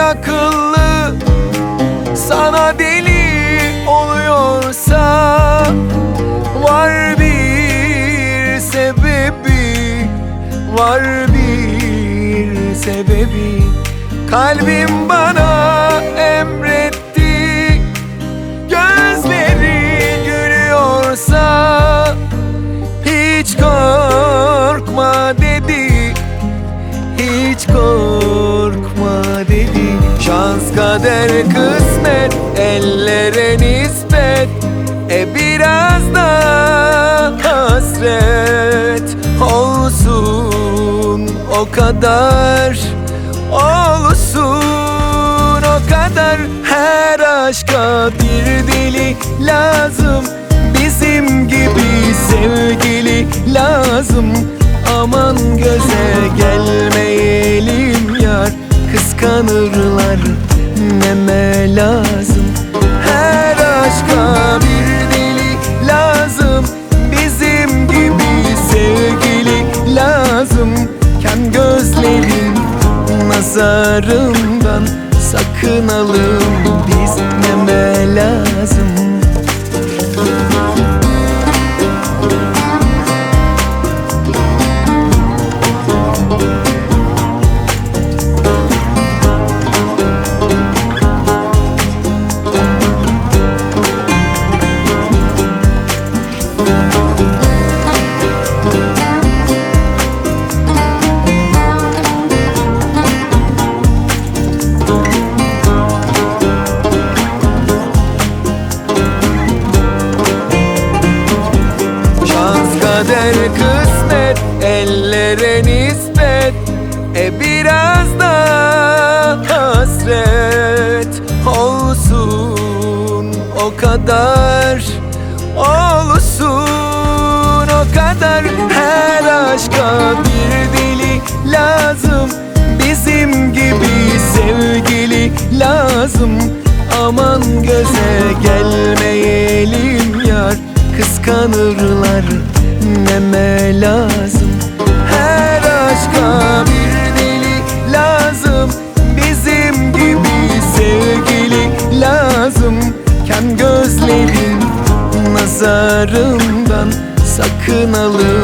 akıllı sana deli oluyorsa, var bir sebebi, var bir sebebi. Kalbim bana emretti, gözleri gülüyorsa, hiç korkma dedi, hiç korkma dedi. Şans, kader, kısmet, ellere nispet, biraz da hasret olsun o kadar, olsun o kadar. Her aşka bir deli lazım, bizim gibi sevgili lazım. Aman göze gelmeyelim yar, kıskanırlar neme lazım. Her aşka bir deli lazım, bizim gibi sevgili lazım. Ken gözlerin nazarından sakınalım biz, neme lazım. Kader, kısmet, ellere nispet, biraz da hasret olsun o kadar, olsun o kadar. Her aşka bir deli lazım, bizim gibi sevgili lazım. Aman göze gelmeyelim yar, kıskanırlar neme lazım. Her aşka bir deli lazım, bizim gibi sevgili lazım. Ken gözlerin nazarından sakınalım